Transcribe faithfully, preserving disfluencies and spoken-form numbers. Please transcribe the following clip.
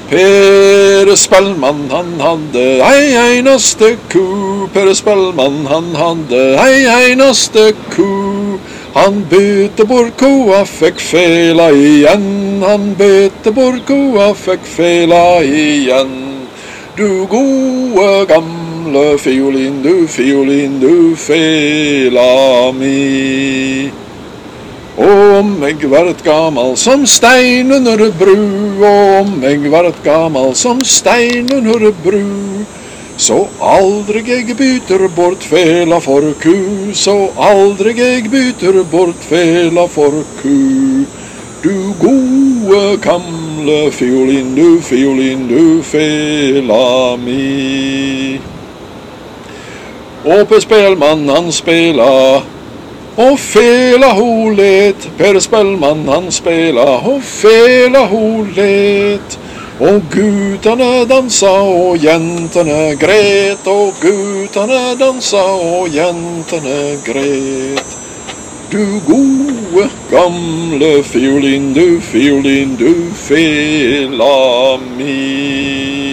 Per Spellmann han hadde ei eneste ku. Per Spellmann han hadde ei eneste ku. Han bytte bort koa, fikk fela igjen. Han bytte bort koa, fikk fela igjen. Du gode gamle fiolin, du fiolin, du fela mi. Om jeg vart gamal som stein under bru, om jeg vart gamal som stein under bru, så aldri jeg byter bort fela for ku, så aldri jeg byter bort fela for ku. Du gode gamle fiolin, du fiolin, du fela mi. Og Per Spellmann han spela, og fela ho let. Per Spellmann han spela, og fela ho let. Og gutane dansa, og jentene gret. Og gutane dansa, og jentene gret. Du gode gamle fiolin, du fiolin, du fela mi.